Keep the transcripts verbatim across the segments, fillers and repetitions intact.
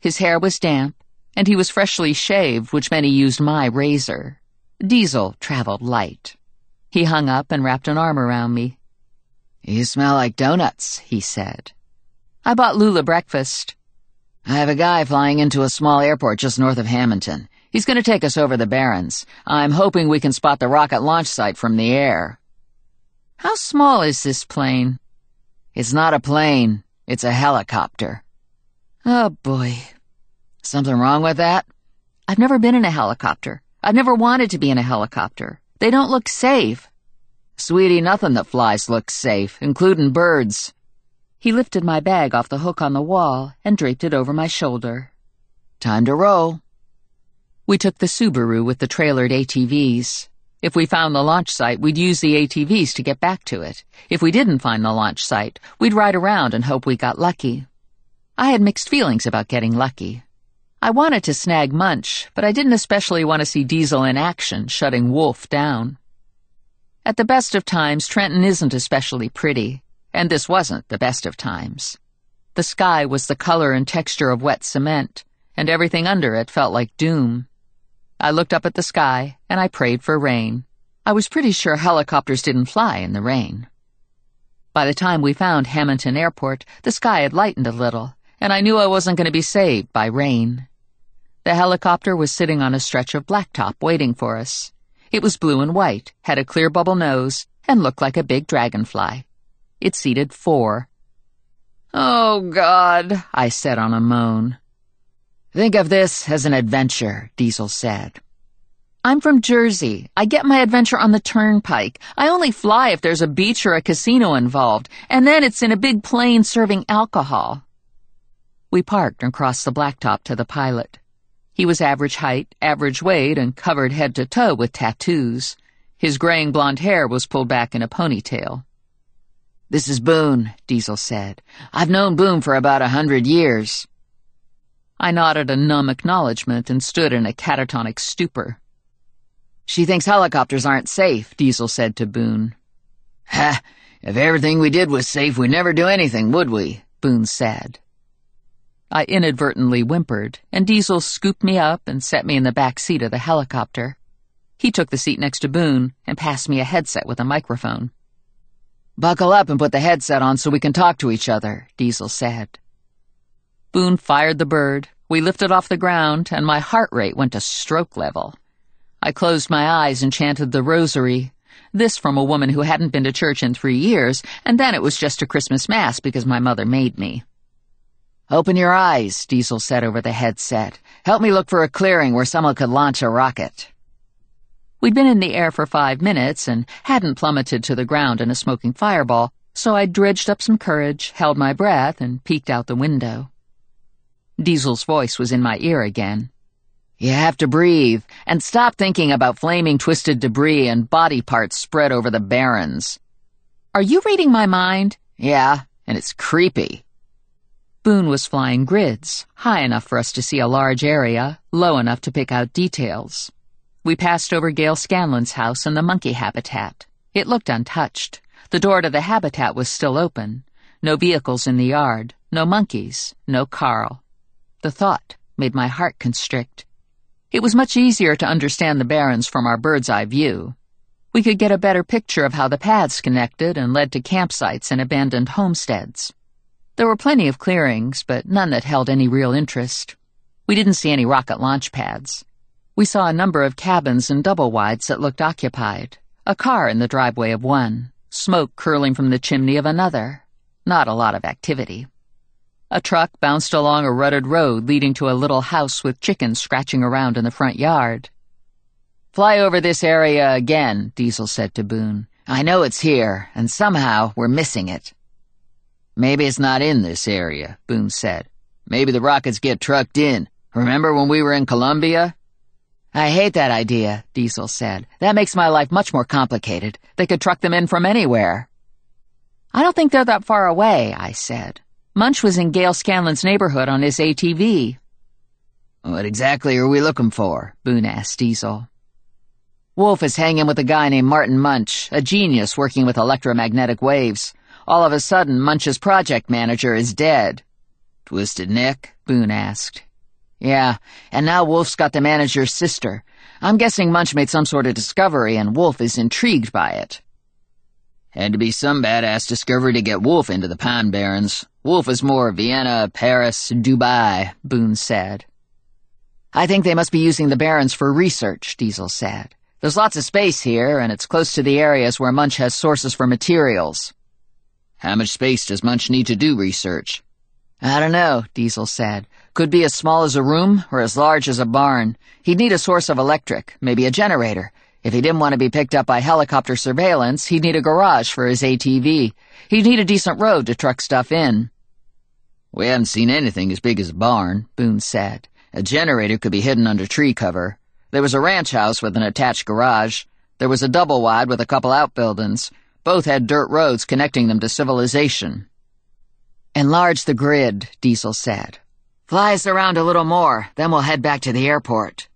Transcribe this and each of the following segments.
His hair was damp, and he was freshly shaved, which meant he used my razor. Diesel traveled light. He hung up and wrapped an arm around me. "You smell like donuts," he said. I bought Lula breakfast. "I have a guy flying into a small airport just north of Hamilton. He's going to take us over the Barrens. I'm hoping we can spot the rocket launch site from the air." "How small is this plane?" "It's not a plane. It's a helicopter." Oh, boy. "Something wrong with that?" "I've never been in a helicopter. I've never wanted to be in a helicopter. They don't look safe." "Sweetie, nothing that flies looks safe, including birds." He lifted my bag off the hook on the wall and draped it over my shoulder. "Time to roll." We took the Subaru with the trailered A T Vs. If we found the launch site, we'd use the A T Vs to get back to it. If we didn't find the launch site, we'd ride around and hope we got lucky. I had mixed feelings about getting lucky. I wanted to snag Munch, but I didn't especially want to see Diesel in action, shutting Wolf down. At the best of times, Trenton isn't especially pretty, and this wasn't the best of times. The sky was the color and texture of wet cement, and everything under it felt like doom. I looked up at the sky, and I prayed for rain. I was pretty sure helicopters didn't fly in the rain. By the time we found Hamilton Airport, the sky had lightened a little, and I knew I wasn't going to be saved by rain. The helicopter was sitting on a stretch of blacktop waiting for us. It was blue and white, had a clear bubble nose, and looked like a big dragonfly. It seated four. "Oh, God," I said on a moan. "Think of this as an adventure," Diesel said. "I'm from Jersey. I get my adventure on the turnpike. I only fly if there's a beach or a casino involved, and then it's in a big plane serving alcohol." We parked and crossed the blacktop to the pilot. He was average height, average weight, and covered head to toe with tattoos. His graying blonde hair was pulled back in a ponytail. "This is Boone," Diesel said. "I've known Boone for about a hundred years." I nodded a numb acknowledgement and stood in a catatonic stupor. "She thinks helicopters aren't safe," Diesel said to Boone. "Ha! If everything we did was safe, we'd never do anything, would we?" Boone said. I inadvertently whimpered, and Diesel scooped me up and set me in the back seat of the helicopter. He took the seat next to Boone and passed me a headset with a microphone. "Buckle up and put the headset on so we can talk to each other," Diesel said. Boone fired the bird. We lifted off the ground, and my heart rate went to stroke level. I closed my eyes and chanted the rosary. This from a woman who hadn't been to church in three years, and then it was just a Christmas mass because my mother made me. "Open your eyes," Diesel said over the headset. "Help me look for a clearing where someone could launch a rocket." We'd been in the air for five minutes and hadn't plummeted to the ground in a smoking fireball, so I dredged up some courage, held my breath, and peeked out the window. Diesel's voice was in my ear again. "You have to breathe, and stop thinking about flaming twisted debris and body parts spread over the Barrens." "Are you reading my mind?" "Yeah, and it's creepy." Boone was flying grids, high enough for us to see a large area, low enough to pick out details. We passed over Gail Scanlon's house and the monkey habitat. It looked untouched. The door to the habitat was still open. No vehicles in the yard, no monkeys, no Carl. The thought made my heart constrict. It was much easier to understand the Barrens from our bird's-eye view. We could get a better picture of how the paths connected and led to campsites and abandoned homesteads. There were plenty of clearings, but none that held any real interest. We didn't see any rocket launch pads. We saw a number of cabins and double-wides that looked occupied, a car in the driveway of one, smoke curling from the chimney of another. Not a lot of activity. A truck bounced along a rutted road leading to a little house with chickens scratching around in the front yard. "Fly over this area again," Diesel said to Boone. "I know it's here, and somehow we're missing it." "Maybe it's not in this area," Boone said. "Maybe the rockets get trucked in. Remember when we were in Columbia?" "I hate that idea," Diesel said. "That makes my life much more complicated. They could truck them in from anywhere." "I don't think they're that far away," I said. "Munch was in Gail Scanlon's neighborhood on his A T V." "What exactly are we looking for?" Boone asked Diesel. "Wolf is hanging with a guy named Martin Munch, a genius working with electromagnetic waves. All of a sudden, Munch's project manager is dead." "Twisted Nick?" Boone asked. Yeah, and now Wolf's got to manage your sister. I'm guessing Munch made some sort of discovery and Wolf is intrigued by it. Had to be some badass discovery to get Wolf into the Pine Barrens. Wolf is more Vienna, Paris, Dubai, Boone said. I think they must be using the Barrens for research, Diesel said. There's lots of space here, and it's close to the areas where Munch has sources for materials. How much space does Munch need to do research? I don't know, Diesel said. Could be as small as a room or as large as a barn. He'd need a source of electric, maybe a generator. If he didn't want to be picked up by helicopter surveillance, he'd need a garage for his A T V. He'd need a decent road to truck stuff in. We haven't seen anything as big as a barn, Boone said. A generator could be hidden under tree cover. There was a ranch house with an attached garage. There was a double-wide with a couple outbuildings. Both had dirt roads connecting them to civilization. Enlarge the grid, Diesel said. Fly us around a little more, then we'll head back to the airport.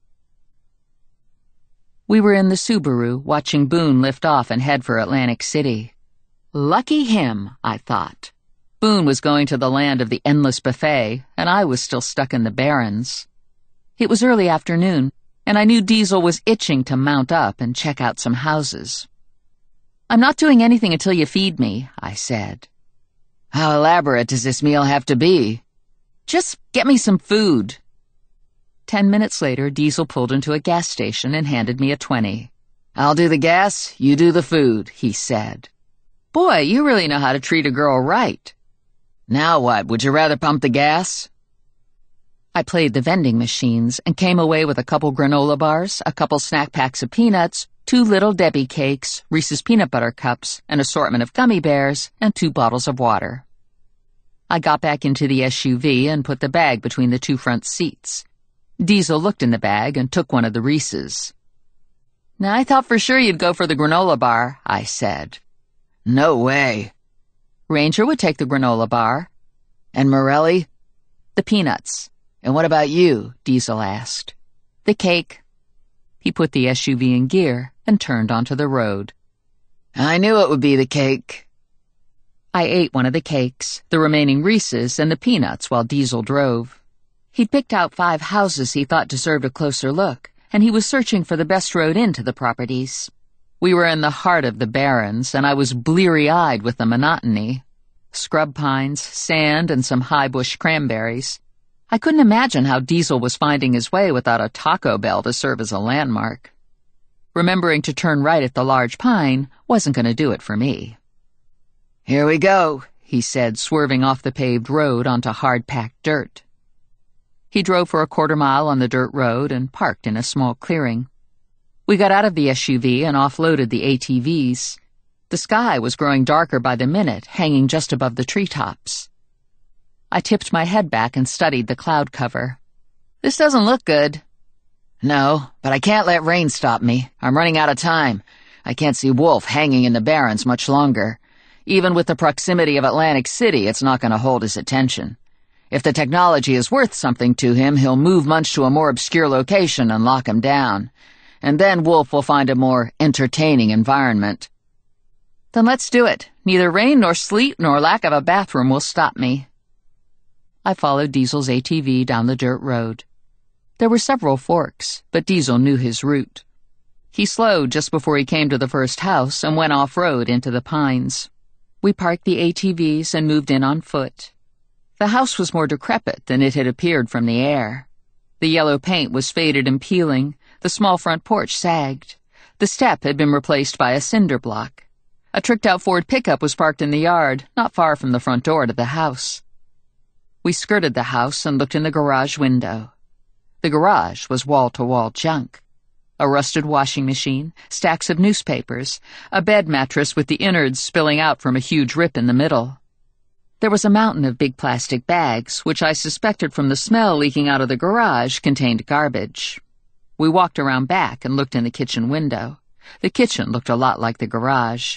We were in the Subaru, watching Boone lift off and head for Atlantic City. Lucky him, I thought. Boone was going to the land of the endless buffet, and I was still stuck in the Barrens. It was early afternoon, and I knew Diesel was itching to mount up and check out some houses. I'm not doing anything until you feed me, I said. How elaborate does this meal have to be? Just get me some food. Ten minutes later, Diesel pulled into a gas station and handed me a twenty. I'll do the gas, you do the food, he said. Boy, you really know how to treat a girl right. Now what, would you rather pump the gas? I played the vending machines and came away with a couple granola bars, a couple snack packs of peanuts, two Little Debbie cakes, Reese's peanut butter cups, an assortment of gummy bears, and two bottles of water. I got back into the S U V and put the bag between the two front seats. Diesel looked in the bag and took one of the Reese's. Now, I thought for sure you'd go for the granola bar, I said. No way. Ranger would take the granola bar. And Morelli? The peanuts. And what about you? Diesel asked. The cake. He put the S U V in gear and turned onto the road. I knew it would be the cake. I ate one of the cakes, the remaining Reese's, and the peanuts while Diesel drove. He'd picked out five houses he thought deserved a closer look, and he was searching for the best road into the properties. We were in the heart of the Barrens, and I was bleary-eyed with the monotony. Scrub pines, sand, and some high bush cranberries. I couldn't imagine how Diesel was finding his way without a Taco Bell to serve as a landmark. Remembering to turn right at the large pine wasn't going to do it for me. Here we go, he said, swerving off the paved road onto hard-packed dirt. He drove for a quarter mile on the dirt road and parked in a small clearing. We got out of the S U V and offloaded the A T Vs. The sky was growing darker by the minute, hanging just above the treetops. I tipped my head back and studied the cloud cover. This doesn't look good. No, but I can't let rain stop me. I'm running out of time. I can't see Wolf hanging in the Barrens much longer. Even with the proximity of Atlantic City, it's not going to hold his attention. If the technology is worth something to him, he'll move Munch to a more obscure location and lock him down. And then Wolf will find a more entertaining environment. Then let's do it. Neither rain nor sleet nor lack of a bathroom will stop me. I followed Diesel's A T V down the dirt road. There were several forks, but Diesel knew his route. He slowed just before he came to the first house and went off-road into the pines. We parked the A T Vs and moved in on foot. The house was more decrepit than it had appeared from the air. The yellow paint was faded and peeling, the small front porch sagged. The step had been replaced by a cinder block. A tricked-out Ford pickup was parked in the yard, not far from the front door to the house. We skirted the house and looked in the garage window. The garage was wall-to-wall junk. A rusted washing machine, stacks of newspapers, a bed mattress with the innards spilling out from a huge rip in the middle. There was a mountain of big plastic bags, which I suspected from the smell leaking out of the garage contained garbage. We walked around back and looked in the kitchen window. The kitchen looked a lot like the garage.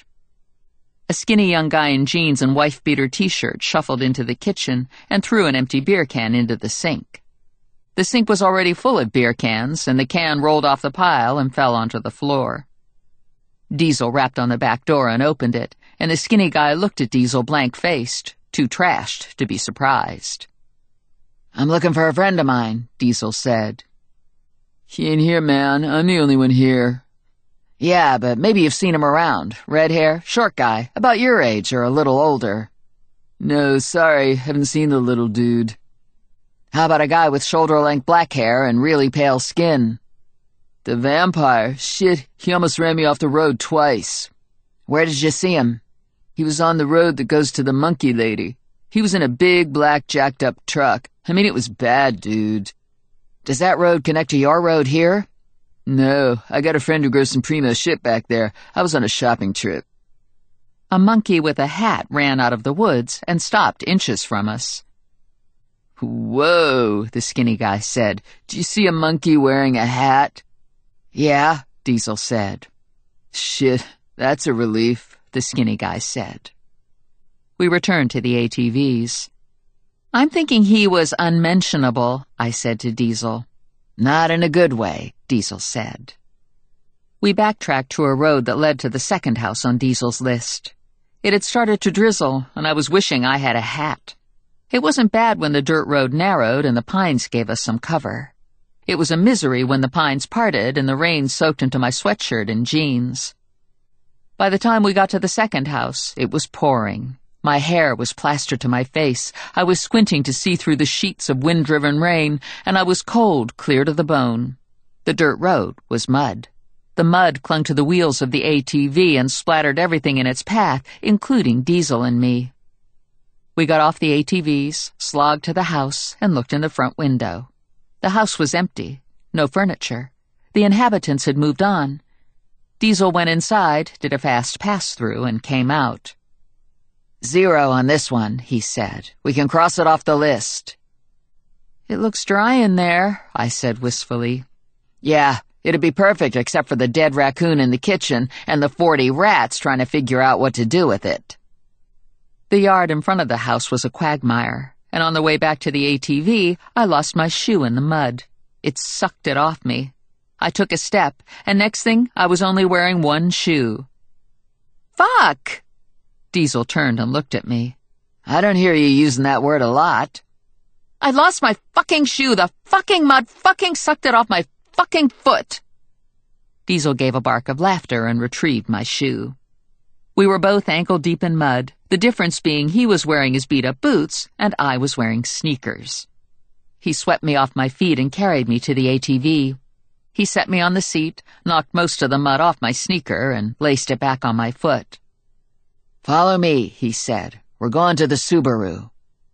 A skinny young guy in jeans and wife-beater t-shirt shuffled into the kitchen and threw an empty beer can into the sink. The sink was already full of beer cans, and the can rolled off the pile and fell onto the floor. Diesel rapped on the back door and opened it, and the skinny guy looked at Diesel blank-faced, too trashed to be surprised. "I'm looking for a friend of mine," Diesel said. "He ain't here, man. I'm the only one here." "Yeah, but maybe you've seen him around. Red hair, short guy, about your age or a little older." "No, sorry, haven't seen the little dude." "How about a guy with shoulder-length black hair and really pale skin?" "The vampire. Shit, he almost ran me off the road twice." "Where did you see him?" "He was on the road that goes to the monkey lady. He was in a big, black, jacked-up truck. I mean, it was bad, dude." "Does that road connect to your road here?" "No, I got a friend who grows some primo shit back there. I was on a shopping trip." A monkey with a hat ran out of the woods and stopped inches from us. "Whoa," the skinny guy said. "Do you see a monkey wearing a hat?" "Yeah," Diesel said. "Shit, that's a relief," the skinny guy said. We returned to the A T Vs. "I'm thinking he was unmentionable," I said to Diesel. "Not in a good way," Diesel said. We backtracked to a road that led to the second house on Diesel's list. It had started to drizzle, and I was wishing I had a hat. It wasn't bad when the dirt road narrowed and the pines gave us some cover. It was a misery when the pines parted and the rain soaked into my sweatshirt and jeans. By the time we got to the second house, it was pouring. My hair was plastered to my face, I was squinting to see through the sheets of wind-driven rain, and I was cold clear to the bone. The dirt road was mud. The mud clung to the wheels of the A T V and splattered everything in its path, including Diesel and me. We got off the A T Vs, slogged to the house, and looked in the front window. The house was empty, no furniture. The inhabitants had moved on. Diesel went inside, did a fast pass-through, and came out. "Zero on this one," he said. "We can cross it off the list." "It looks dry in there," I said wistfully. "Yeah, it'd be perfect except for the dead raccoon in the kitchen and the forty rats trying to figure out what to do with it." The yard in front of the house was a quagmire, and on the way back to the A T V, I lost my shoe in the mud. It sucked it off me. I took a step, and next thing, I was only wearing one shoe. "Fuck!" Diesel turned and looked at me. "I don't hear you using that word a lot." "I lost my fucking shoe. The fucking mud fucking sucked it off my fucking foot." Diesel gave a bark of laughter and retrieved my shoe. We were both ankle-deep in mud, the difference being he was wearing his beat-up boots and I was wearing sneakers. He swept me off my feet and carried me to the A T V. He set me on the seat, knocked most of the mud off my sneaker, and laced it back on my foot. "Follow me," he said. "We're going to the Subaru."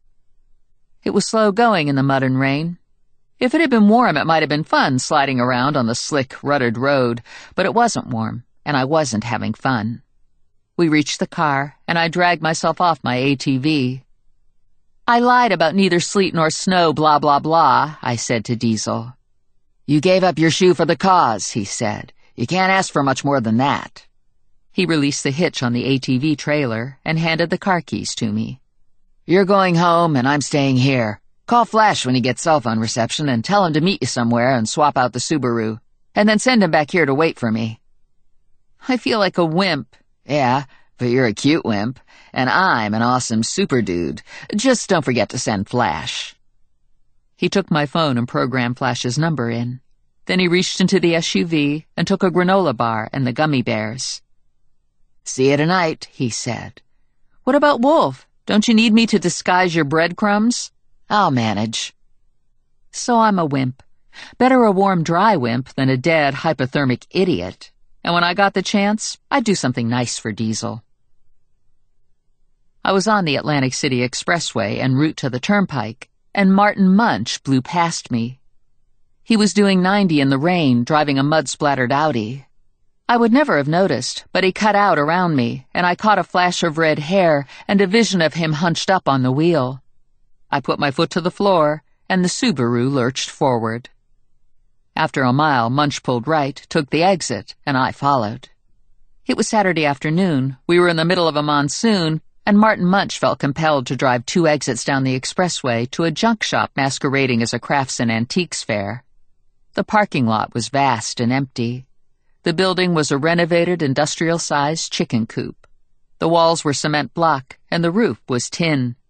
It was slow going in the mud and rain. If it had been warm, it might have been fun sliding around on the slick, rutted road, but it wasn't warm, and I wasn't having fun. We reached the car, and I dragged myself off my A T V. "I lied about neither sleet nor snow, blah, blah, blah," I said to Diesel. "You gave up your shoe for the cause," he said. "You can't ask for much more than that." He released the hitch on the A T V trailer and handed the car keys to me. "You're going home, and I'm staying here. Call Flash when he gets cell phone reception and tell him to meet you somewhere and swap out the Subaru, and then send him back here to wait for me." I feel like a wimp. "Yeah, but you're a cute wimp, and I'm an awesome super dude. Just don't forget to send Flash." He took my phone and programmed Flash's number in. Then he reached into the S U V and took a granola bar and the gummy bears. "See you tonight," he said. "What about Wolf? Don't you need me to disguise your breadcrumbs?" "I'll manage." So I'm a wimp. Better a warm, dry wimp than a dead, hypothermic idiot. And when I got the chance, I'd do something nice for Diesel. I was on the Atlantic City Expressway en route to the turnpike, and Martin Munch blew past me. He was doing ninety in the rain, driving a mud-splattered Audi. I would never have noticed, but he cut out around me, and I caught a flash of red hair and a vision of him hunched up on the wheel. I put my foot to the floor, and the Subaru lurched forward. After a mile, Munch pulled right, took the exit, and I followed. It was Saturday afternoon, we were in the middle of a monsoon, and Martin Munch felt compelled to drive two exits down the expressway to a junk shop masquerading as a crafts and antiques fair. The parking lot was vast and empty. The building was a renovated industrial-sized chicken coop. The walls were cement block, and the roof was tin.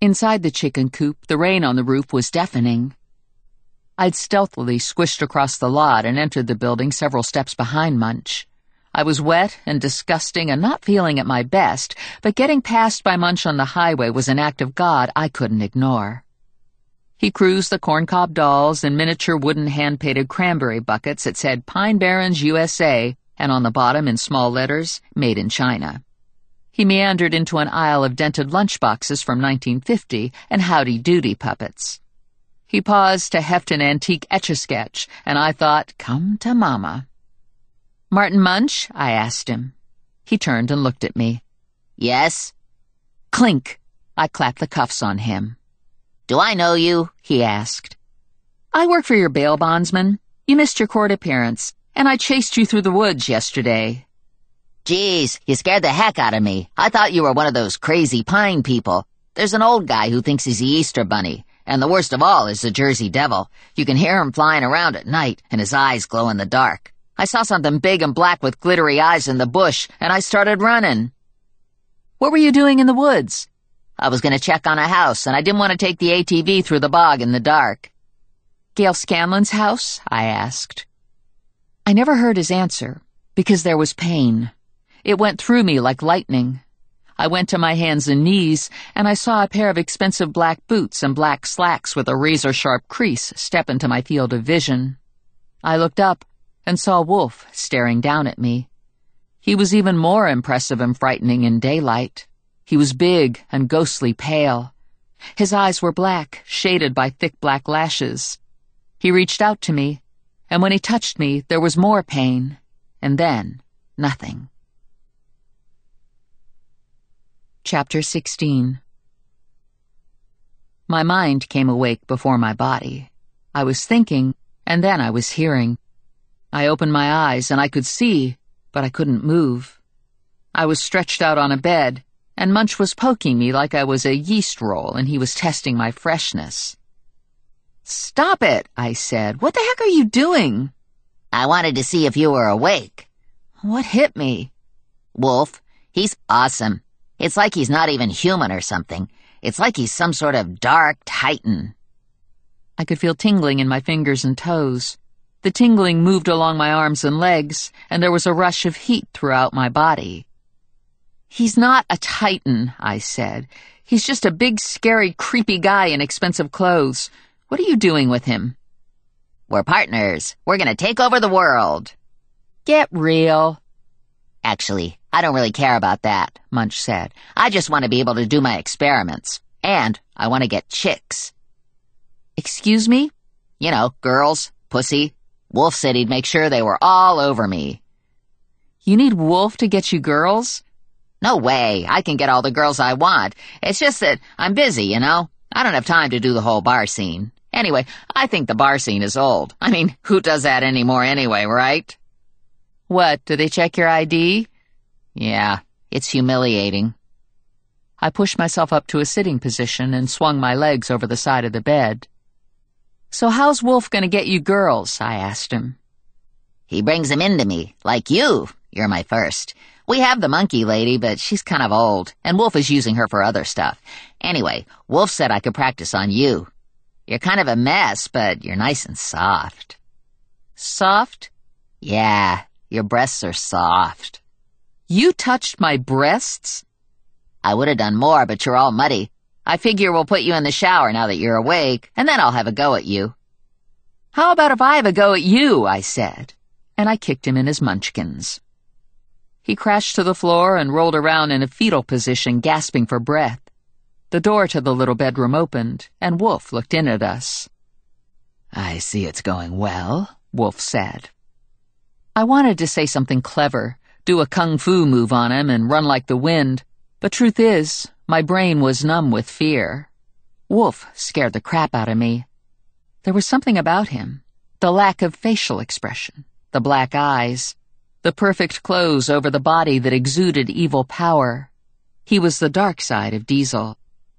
Inside the chicken coop, the rain on the roof was deafening. I'd stealthily squished across the lot and entered the building several steps behind Munch. I was wet and disgusting and not feeling at my best, but getting passed by Munch on the highway was an act of God I couldn't ignore. He cruised the corncob dolls and miniature wooden hand-painted cranberry buckets that said Pine Barrens, U S A, and on the bottom in small letters, Made in China. He meandered into an aisle of dented lunchboxes from nineteen fifty and Howdy Doody puppets. He paused to heft an antique Etch-a-Sketch, and I thought, come to Mama. "Martin Munch?" I asked him. He turned and looked at me. Yes? Clink! I clapped the cuffs on him. Do I know you? He asked. I work for your bail bondsman. You missed your court appearance, and I chased you through the woods yesterday. Geez, you scared the heck out of me. I thought you were one of those crazy pine people. There's an old guy who thinks he's the Easter Bunny, and the worst of all is the Jersey Devil. You can hear him flying around at night, and his eyes glow in the dark. I saw something big and black with glittery eyes in the bush, and I started running. What were you doing in the woods? I was going to check on a house, and I didn't want to take the A T V through the bog in the dark. Gail Scanlon's house? I asked. I never heard his answer, because there was pain. It went through me like lightning. I went to my hands and knees, and I saw a pair of expensive black boots and black slacks with a razor-sharp crease step into my field of vision. I looked up and saw Wolf staring down at me. He was even more impressive and frightening in daylight. He was big and ghostly pale. His eyes were black, shaded by thick black lashes. He reached out to me, and when he touched me, there was more pain, and then nothing. Chapter sixteen. My mind came awake before my body. I was thinking, and then I was hearing. I opened my eyes, and I could see, but I couldn't move. I was stretched out on a bed, and Munch was poking me like I was a yeast roll, and he was testing my freshness. "Stop it," I said. "What the heck are you doing?" I wanted to see if you were awake. What hit me? Wolf, he's awesome. It's like he's not even human or something. It's like he's some sort of dark titan. I could feel tingling in my fingers and toes. The tingling moved along my arms and legs, and there was a rush of heat throughout my body. "He's not a titan," I said. "He's just a big, scary, creepy guy in expensive clothes. What are you doing with him?" We're partners. We're gonna take over the world. Get real. Actually, I don't really care about that, Munch said. I just want to be able to do my experiments. And I want to get chicks. Excuse me? You know, girls, pussy. Wolf said he'd make sure they were all over me. You need Wolf to get you girls? No way. I can get all the girls I want. It's just that I'm busy, you know? I don't have time to do the whole bar scene. Anyway, I think the bar scene is old. I mean, who does that anymore anyway, right? What, do they check your I D? Yeah, it's humiliating. I pushed myself up to a sitting position and swung my legs over the side of the bed. So how's Wolf gonna get you girls? I asked him. He brings them into me, like you. You're my first. We have the monkey lady, but she's kind of old, and Wolf is using her for other stuff. Anyway, Wolf said I could practice on you. You're kind of a mess, but you're nice and soft. Soft? Yeah, your breasts are soft. You touched my breasts? I would have done more, but you're all muddy. I figure we'll put you in the shower now that you're awake, and then I'll have a go at you. How about if I have a go at you, I said, and I kicked him in his munchkins. He crashed to the floor and rolled around in a fetal position, gasping for breath. The door to the little bedroom opened, and Wolf looked in at us. I see it's going well, Wolf said. I wanted to say something clever, do a kung fu move on him and run like the wind, but truth is, my brain was numb with fear. Wolf scared the crap out of me. There was something about him, the lack of facial expression, the black eyes, the perfect clothes over the body that exuded evil power. He was the dark side of Diesel.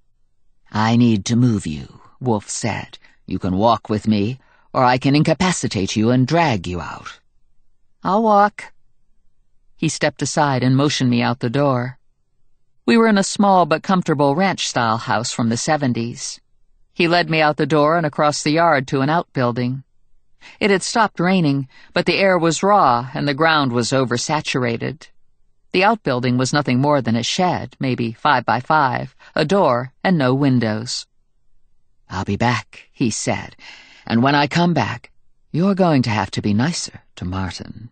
I need to move you, Wolf said. You can walk with me, or I can incapacitate you and drag you out. I'll walk. He stepped aside and motioned me out the door. We were in a small but comfortable ranch-style house from the seventies. He led me out the door and across the yard to an outbuilding. It had stopped raining, but the air was raw and the ground was oversaturated. The outbuilding was nothing more than a shed, maybe five by five, a door, and no windows. "I'll be back," he said, "and when I come back, you're going to have to be nicer to Martin."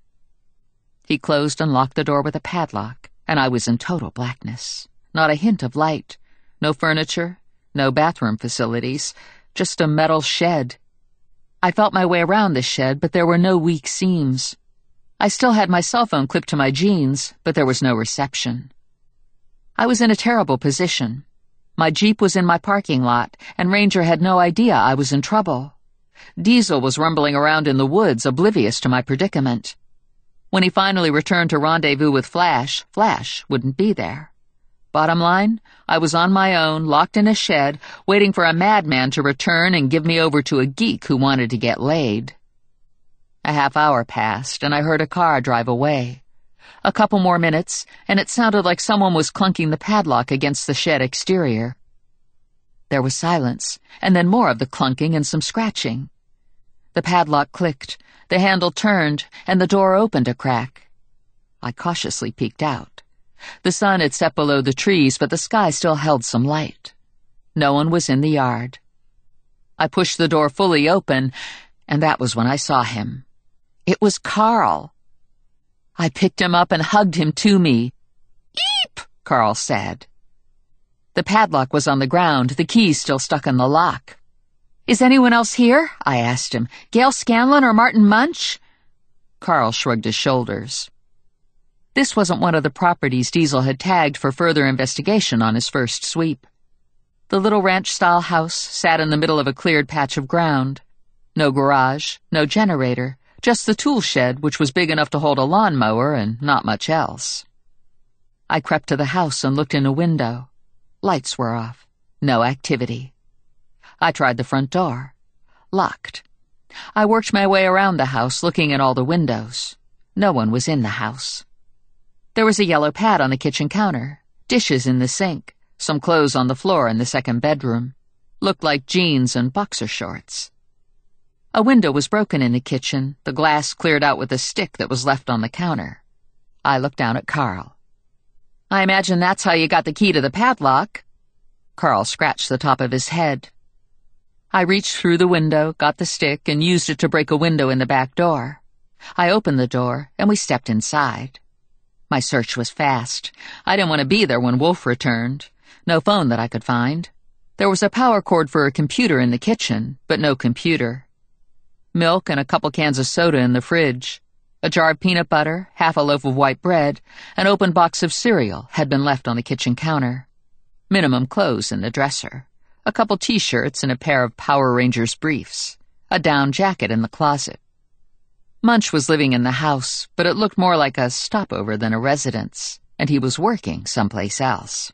He closed and locked the door with a padlock, and I was in total blackness. Not a hint of light, no furniture, no bathroom facilities, just a metal shed. I felt my way around the shed, but there were no weak seams. I still had my cell phone clipped to my jeans, but there was no reception. I was in a terrible position. My Jeep was in my parking lot, and Ranger had no idea I was in trouble. Diesel was rumbling around in the woods, oblivious to my predicament. When he finally returned to rendezvous with Flash, Flash wouldn't be there. Bottom line, I was on my own, locked in a shed, waiting for a madman to return and give me over to a geek who wanted to get laid. A half hour passed, and I heard a car drive away. A couple more minutes, and it sounded like someone was clunking the padlock against the shed exterior. There was silence, and then more of the clunking and some scratching. The padlock clicked, the handle turned, and the door opened a crack. I cautiously peeked out. The sun had set below the trees, but the sky still held some light. No one was in the yard. I pushed the door fully open, and that was when I saw him. It was Carl. I picked him up and hugged him to me. "Eep!" Carl said. The padlock was on the ground, the keys still stuck in the lock. "Is anyone else here?" I asked him. "Gail Scanlon or Martin Munch?" Carl shrugged his shoulders. This wasn't one of the properties Diesel had tagged for further investigation on his first sweep. The little ranch-style house sat in the middle of a cleared patch of ground. No garage, no generator, just the tool shed, which was big enough to hold a lawnmower and not much else. I crept to the house and looked in a window. Lights were off. No activity. I tried the front door. Locked. I worked my way around the house, looking at all the windows. No one was in the house. There was a yellow pad on the kitchen counter, dishes in the sink, some clothes on the floor in the second bedroom. Looked like jeans and boxer shorts. A window was broken in the kitchen, the glass cleared out with a stick that was left on the counter. I looked down at Carl. "I imagine that's how you got the key to the padlock." Carl scratched the top of his head. I reached through the window, got the stick, and used it to break a window in the back door. I opened the door, and we stepped inside. My search was fast. I didn't want to be there when Wolf returned. No phone that I could find. There was a power cord for a computer in the kitchen, but no computer. Milk and a couple cans of soda in the fridge. A jar of peanut butter, half a loaf of white bread, an open box of cereal had been left on the kitchen counter. Minimum clothes in the dresser. A couple T-shirts and a pair of Power Rangers briefs. A down jacket in the closet. Munch was living in the house, but it looked more like a stopover than a residence, and he was working someplace else.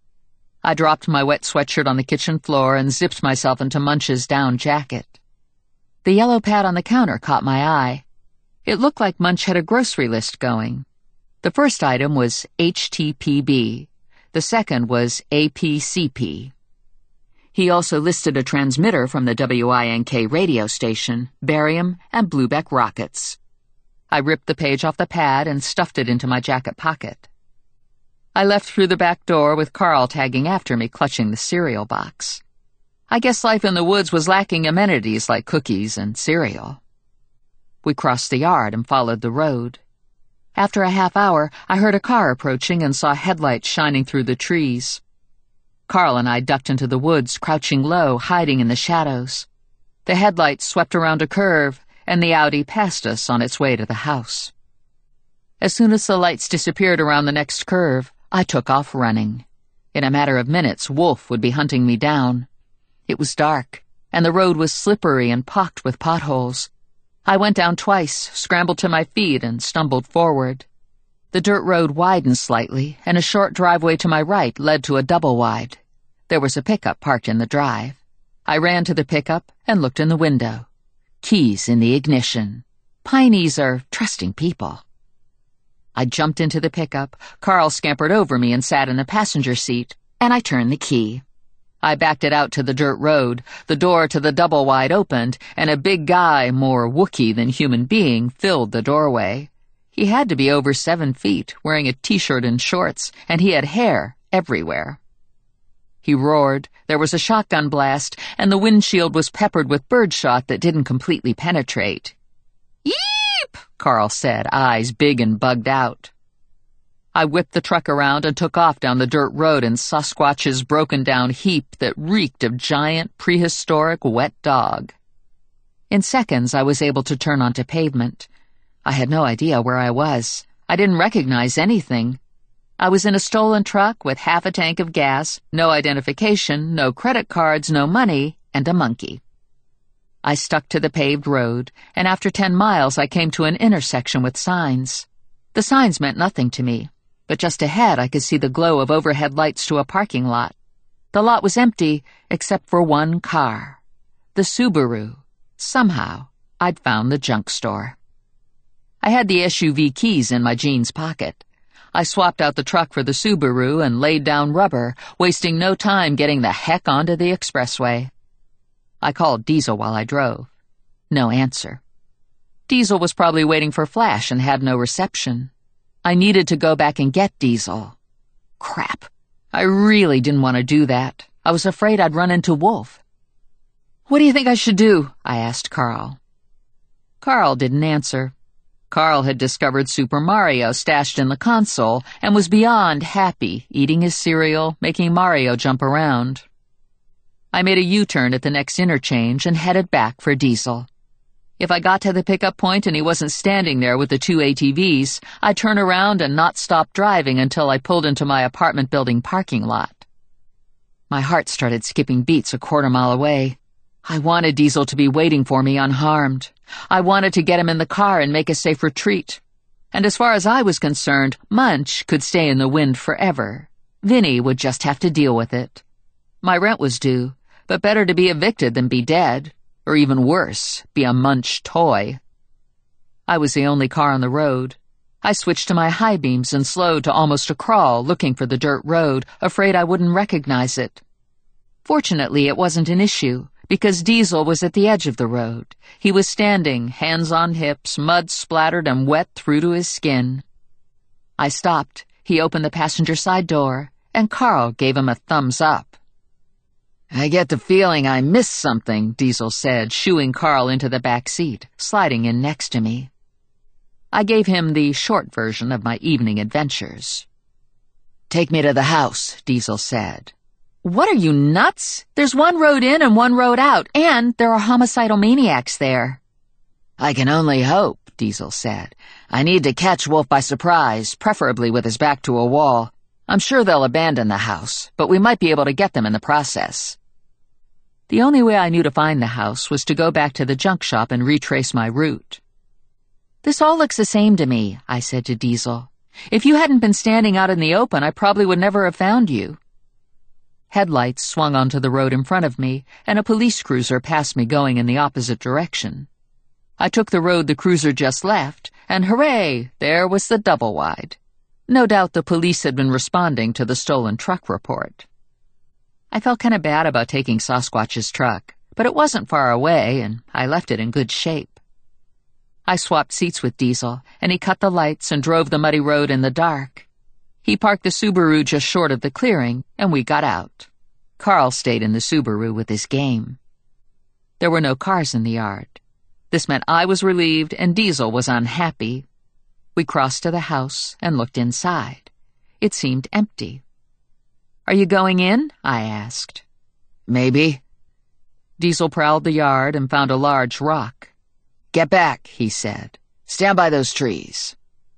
I dropped my wet sweatshirt on the kitchen floor and zipped myself into Munch's down jacket. The yellow pad on the counter caught my eye. It looked like Munch had a grocery list going. The first item was H T P B. The second was A P C P. He also listed a transmitter from the W I N K radio station, barium, and Bluebeck rockets. I ripped the page off the pad and stuffed it into my jacket pocket. I left through the back door with Carl tagging after me, clutching the cereal box. I guess life in the woods was lacking amenities like cookies and cereal. We crossed the yard and followed the road. After a half hour, I heard a car approaching and saw headlights shining through the trees. Carl and I ducked into the woods, crouching low, hiding in the shadows. The headlights swept around a curve, and the Audi passed us on its way to the house. As soon as the lights disappeared around the next curve, I took off running. In a matter of minutes, Wolf would be hunting me down. It was dark, and the road was slippery and pocked with potholes. I went down twice, scrambled to my feet, and stumbled forward. The dirt road widened slightly, and a short driveway to my right led to a double-wide. There was a pickup parked in the drive. I ran to the pickup and looked in the window. Keys in the ignition. Pineys are trusting people. I jumped into the pickup, Carl scampered over me and sat in the passenger seat, and I turned the key. I backed it out to the dirt road, the door to the double-wide opened, and a big guy, more Wookiee than human being, filled the doorway. He had to be over seven feet, wearing a t-shirt and shorts, and he had hair everywhere. He roared, there was a shotgun blast, and the windshield was peppered with birdshot that didn't completely penetrate. "Yeep!" Carl said, eyes big and bugged out. I whipped the truck around and took off down the dirt road in Sasquatch's broken-down heap that reeked of giant, prehistoric wet dog. In seconds, I was able to turn onto pavement. I had no idea where I was. I didn't recognize anything. I was in a stolen truck with half a tank of gas, no identification, no credit cards, no money, and a monkey. I stuck to the paved road, and after ten miles I came to an intersection with signs. The signs meant nothing to me, but just ahead I could see the glow of overhead lights to a parking lot. The lot was empty, except for one car. The Subaru. Somehow, I'd found the junk store. I had the S U V keys in my jeans pocket. I swapped out the truck for the Subaru and laid down rubber, wasting no time getting the heck onto the expressway. I called Diesel while I drove. No answer. Diesel was probably waiting for Flash and had no reception. I needed to go back and get Diesel. Crap. I really didn't want to do that. I was afraid I'd run into Wolf. "What do you think I should do?" I asked Carl. Carl didn't answer. Carl had discovered Super Mario stashed in the console and was beyond happy, eating his cereal, making Mario jump around. I made a U-turn at the next interchange and headed back for Diesel. If I got to the pickup point and he wasn't standing there with the two A T Vs, I'd turn around and not stop driving until I pulled into my apartment building parking lot. My heart started skipping beats a quarter mile away. I wanted Diesel to be waiting for me unharmed. I wanted to get him in the car and make a safe retreat. And as far as I was concerned, Munch could stay in the wind forever. Vinny would just have to deal with it. My rent was due, but better to be evicted than be dead. Or even worse, be a Munch toy. I was the only car on the road. I switched to my high beams and slowed to almost a crawl, looking for the dirt road, afraid I wouldn't recognize it. Fortunately, it wasn't an issue, because Diesel was at the edge of the road. He was standing, hands on hips, mud splattered and wet through to his skin. I stopped. He opened the passenger side door, and Carl gave him a thumbs up. "I get the feeling I missed something," Diesel said, shooing Carl into the back seat, sliding in next to me. I gave him the short version of my evening adventures. "Take me to the house," Diesel said. "What are you, nuts? There's one road in and one road out, and there are homicidal maniacs there." "I can only hope," Diesel said. "I need to catch Wolf by surprise, preferably with his back to a wall. I'm sure they'll abandon the house, but we might be able to get them in the process." The only way I knew to find the house was to go back to the junk shop and retrace my route. "This all looks the same to me," I said to Diesel. "If you hadn't been standing out in the open, I probably would never have found you." Headlights swung onto the road in front of me, and a police cruiser passed me going in the opposite direction. I took the road the cruiser just left, and hooray, there was the double-wide. No doubt the police had been responding to the stolen truck report. I felt kind of bad about taking Sasquatch's truck, but it wasn't far away, and I left it in good shape. I swapped seats with Diesel, and he cut the lights and drove the muddy road in the dark. He parked the Subaru just short of the clearing, and we got out. Carl stayed in the Subaru with his game. There were no cars in the yard. This meant I was relieved and Diesel was unhappy. We crossed to the house and looked inside. It seemed empty. "Are you going in?" I asked. "Maybe." Diesel prowled the yard and found a large rock. "Get back," he said. "Stand by those trees."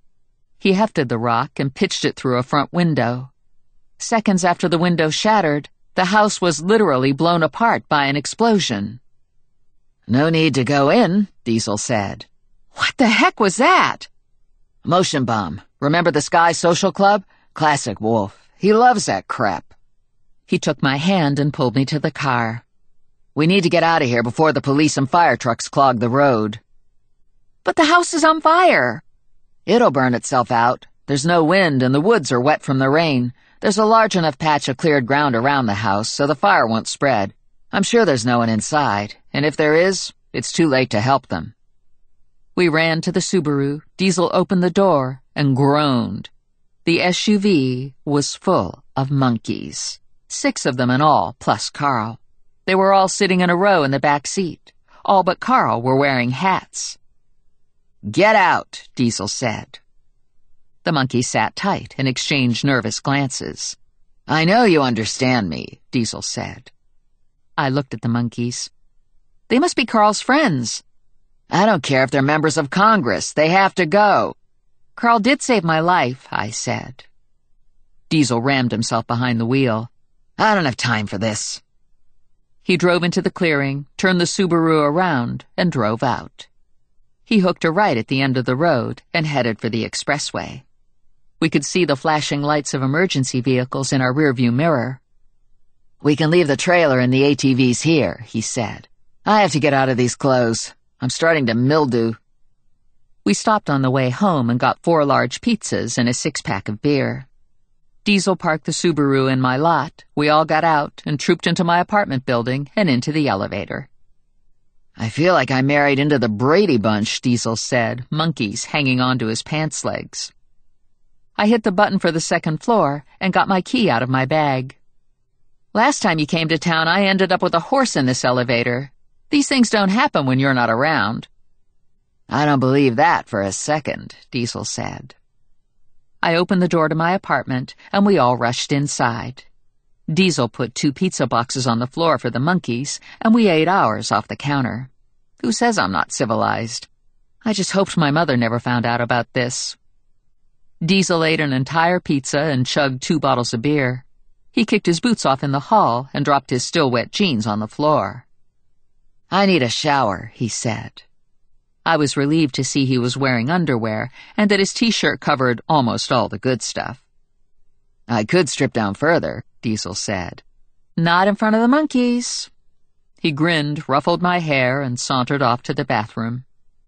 He hefted the rock and pitched it through a front window. Seconds after the window shattered, the house was literally blown apart by an explosion. "No need to go in," Diesel said. "What the heck was that?" "Motion bomb. Remember the Sky Social Club? Classic Wolf. He loves that crap." He took my hand and pulled me to the car. "We need to get out of here before the police and fire trucks clog the road." "But the house is on fire." It'll burn itself out. There's no wind and the woods are wet from the rain. There's a large enough patch of cleared ground around the house so the fire won't spread. I'm sure there's no one inside, and if there is, it's too late to help them." We ran to the Subaru. Diesel opened the door and groaned. The S U V was full of monkeys. Six of them in all, plus Carl. They were all sitting in a row in the back seat. All but Carl were wearing hats. "Get out," Diesel said. The monkeys sat tight and exchanged nervous glances. "I know you understand me," Diesel said. I looked at the monkeys. "They must be Carl's friends." "I don't care if they're members of Congress. They have to go." "Carl did save my life," I said. Diesel rammed himself behind the wheel. "I don't have time for this." He drove into the clearing, turned the Subaru around, and drove out. He hooked a right at the end of the road and headed for the expressway. We could see the flashing lights of emergency vehicles in our rearview mirror. "We can leave the trailer and the A T Vs here," he said. "I have to get out of these clothes. I'm starting to mildew." We stopped on the way home and got four large pizzas and a six-pack of beer. Diesel parked the Subaru in my lot. We all got out and trooped into my apartment building and into the elevator. "I feel like I married into the Brady Bunch," Diesel said, monkeys hanging onto his pants legs. I hit the button for the second floor and got my key out of my bag. "Last time you came to town, I ended up with a horse in this elevator. These things don't happen when you're not around." "I don't believe that for a second," Diesel said. I opened the door to my apartment, and we all rushed inside. Diesel put two pizza boxes on the floor for the monkeys, and we ate ours off the counter. Who says I'm not civilized? I just hoped my mother never found out about this. Diesel ate an entire pizza and chugged two bottles of beer. He kicked his boots off in the hall and dropped his still-wet jeans on the floor. "I need a shower," he said. I was relieved to see he was wearing underwear and that his t-shirt covered almost all the good stuff. "I could strip down further," Diesel said. "Not in front of the monkeys." He grinned, ruffled my hair, and sauntered off to the bathroom.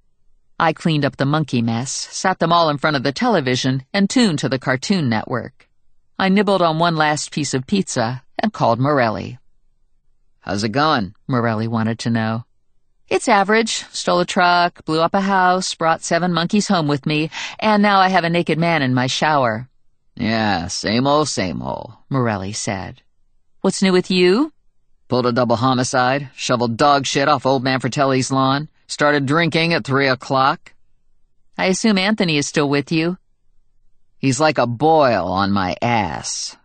I cleaned up the monkey mess, sat them all in front of the television, and tuned to the Cartoon Network. I nibbled on one last piece of pizza and called Morelli. "How's it going?" Morelli wanted to know. "It's average. Stole a truck, blew up a house, brought seven monkeys home with me, and now I have a naked man in my shower." "Yeah, same old, same old," Morelli said. "What's new with you?" "Pulled a double homicide, shoveled dog shit off old man Fratelli's lawn, started drinking at three o'clock. "I assume Anthony is still with you." "He's like a boil on my ass."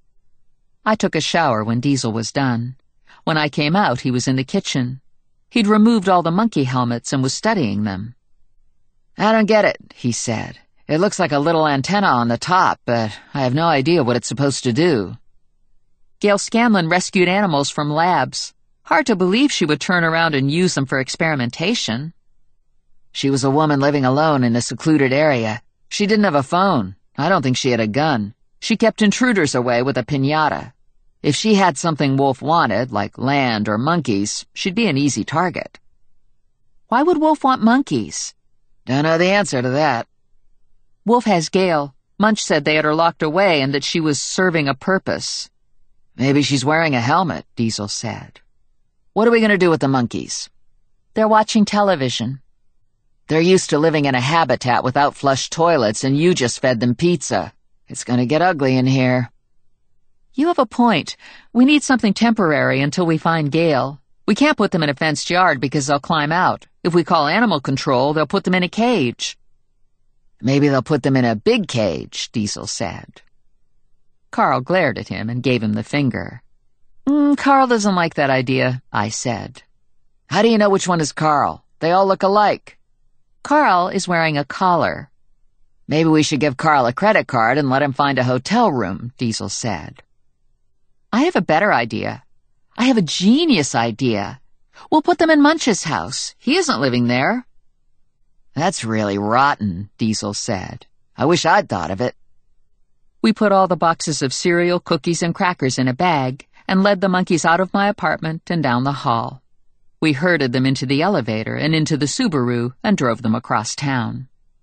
I took a shower when Diesel was done. When I came out, he was in the kitchen. He'd removed all the monkey helmets and was studying them. "I don't get it," he said. "It looks like a little antenna on the top, but I have no idea what it's supposed to do." Gail Scanlon rescued animals from labs. Hard to believe she would turn around and use them for experimentation. "She was a woman living alone in a secluded area. She didn't have a phone. I don't think she had a gun. She kept intruders away with a piñata. If she had something Wolf wanted, like land or monkeys, she'd be an easy target." "Why would Wolf want monkeys?" "Don't know the answer to that." "Wolf has Gail. Munch said they had her locked away and that she was serving a purpose." "Maybe she's wearing a helmet," Diesel said. "What are we going to do with the monkeys?" "They're watching television." "They're used to living in a habitat without flush toilets, and you just fed them pizza. It's going to get ugly in here." "You have a point. We need something temporary until we find Gail. We can't put them in a fenced yard because they'll climb out. If we call animal control, they'll put them in a cage." "Maybe they'll put them in a big cage," Diesel said. Carl glared at him and gave him the finger. Mm, "Carl doesn't like that idea," I said. "How do you know which one is Carl? They all look alike." "Carl is wearing a collar." "Maybe we should give Carl a credit card and let him find a hotel room," Diesel said. "I have a better idea. I have a genius idea. We'll put them in Munch's house. He isn't living there." "That's really rotten," Diesel said. "I wish I'd thought of it." We put all the boxes of cereal, cookies, and crackers in a bag and led the monkeys out of my apartment and down the hall. We herded them into the elevator and into the Subaru and drove them across town.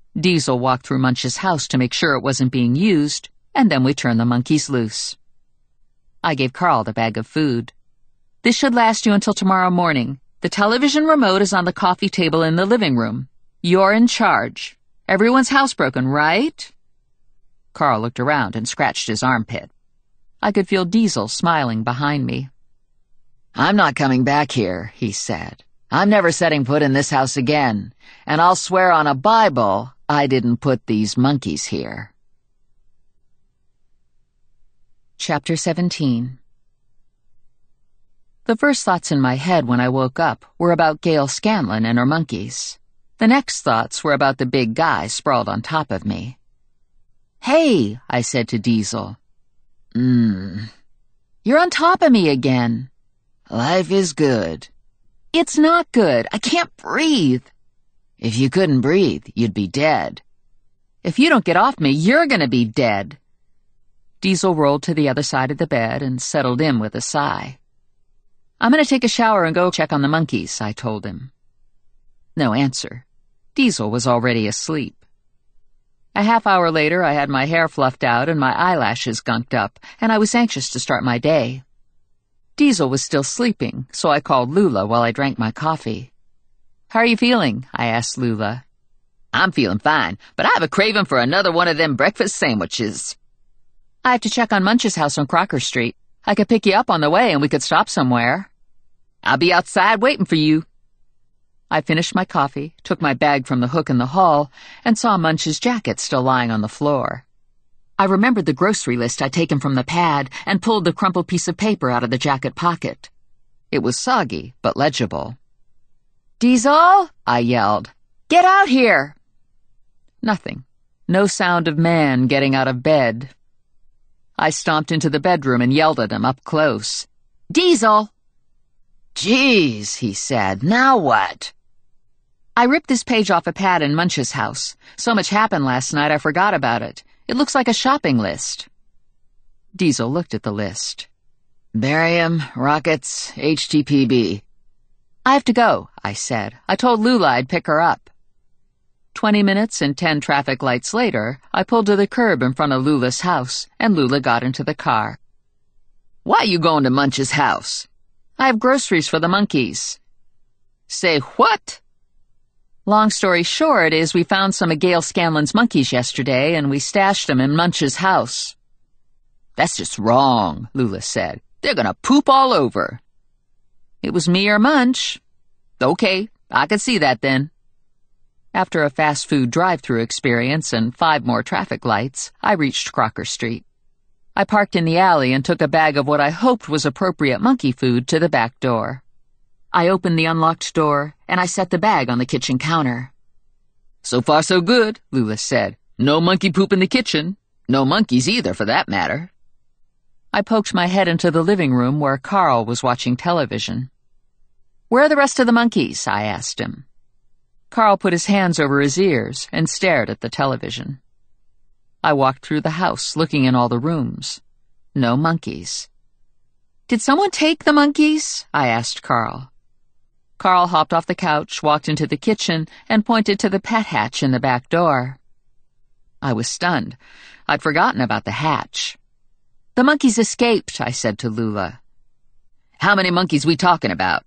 Diesel walked through Munch's house to make sure it wasn't being used, and then we turned the monkeys loose. I gave Carl the bag of food. This should last you until tomorrow morning. The television remote is on the coffee table in the living room. You're in charge. Everyone's housebroken, right? Carl looked around and scratched his armpit. I could feel Diesel smiling behind me. I'm not coming back here, he said. I'm never setting foot in this house again, and I'll swear on a Bible I didn't put these monkeys here. Chapter seventeen. The first thoughts in my head when I woke up were about Gail Scanlon and her monkeys. The next thoughts were about the big guy sprawled on top of me. "Hey," I said to Diesel. Mmm. "You're on top of me again." Life is good. "It's not good. I can't breathe." If you couldn't breathe, you'd be dead. "If you don't get off me, you're gonna be dead." Diesel rolled to the other side of the bed and settled in with a sigh. "I'm gonna take a shower and go check on the monkeys," I told him. No answer. Diesel was already asleep. A half hour later, I had my hair fluffed out and my eyelashes gunked up, and I was anxious to start my day. Diesel was still sleeping, so I called Lula while I drank my coffee. "How are you feeling?" I asked Lula. "I'm feeling fine, but I have a craving for another one of them breakfast sandwiches." "I have to check on Munch's house on Crocker Street. I could pick you up on the way and we could stop somewhere." "I'll be outside waiting for you." I finished my coffee, took my bag from the hook in the hall, and saw Munch's jacket still lying on the floor. I remembered the grocery list I'd taken from the pad and pulled the crumpled piece of paper out of the jacket pocket. It was soggy, but legible. "Diesel!" I yelled. "Get out here!" Nothing. No sound of man getting out of bed. I stomped into the bedroom and yelled at him up close. "Diesel!" "Geez," he said, "now what?" I ripped this page off a pad in Munch's house. So much happened last night I forgot about it. It looks like a shopping list. Diesel looked at the list. Barium, rockets, H T P B. "I have to go," I said. I told Lula I'd pick her up. Twenty minutes and ten traffic lights later, I pulled to the curb in front of Lula's house, and Lula got into the car. "Why you going to Munch's house?" "I have groceries for the monkeys." "Say what?" Long story short is we found some of Gail Scanlon's monkeys yesterday, and we stashed them in Munch's house. "That's just wrong," Lula said. "They're gonna poop all over." "It was me or Munch." "Okay, I could see that then." After a fast food drive-through experience and five more traffic lights, I reached Crocker Street. I parked in the alley and took a bag of what I hoped was appropriate monkey food to the back door. I opened the unlocked door, and I set the bag on the kitchen counter. "So far so good," Lula said. "No monkey poop in the kitchen. No monkeys either, for that matter." I poked my head into the living room where Carl was watching television. "Where are the rest of the monkeys?" I asked him. Carl put his hands over his ears and stared at the television. I walked through the house, looking in all the rooms. No monkeys. "Did someone take the monkeys?" I asked Carl. Carl hopped off the couch, walked into the kitchen, and pointed to the pet hatch in the back door. I was stunned. I'd forgotten about the hatch. "The monkeys escaped," I said to Lula. "How many monkeys we talking about?"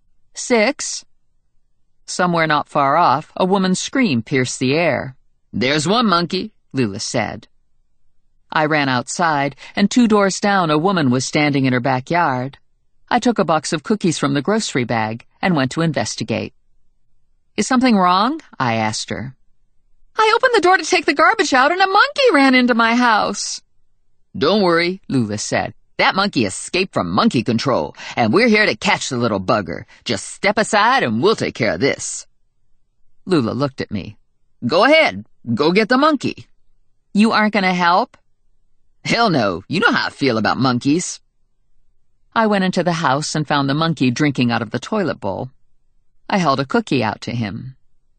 "Six." Somewhere not far off, a woman's scream pierced the air. "There's one monkey," Lula said. I ran outside, and two doors down a woman was standing in her backyard. I took a box of cookies from the grocery bag and went to investigate. "Is something wrong?" I asked her. "I opened the door to take the garbage out and a monkey ran into my house." "Don't worry," Lula said. "That monkey escaped from monkey control, and we're here to catch the little bugger. Just step aside and we'll take care of this." Lula looked at me. "Go ahead. Go get the monkey." "You aren't going to help?" "Hell no. You know how I feel about monkeys." I went into the house and found the monkey drinking out of the toilet bowl. I held a cookie out to him.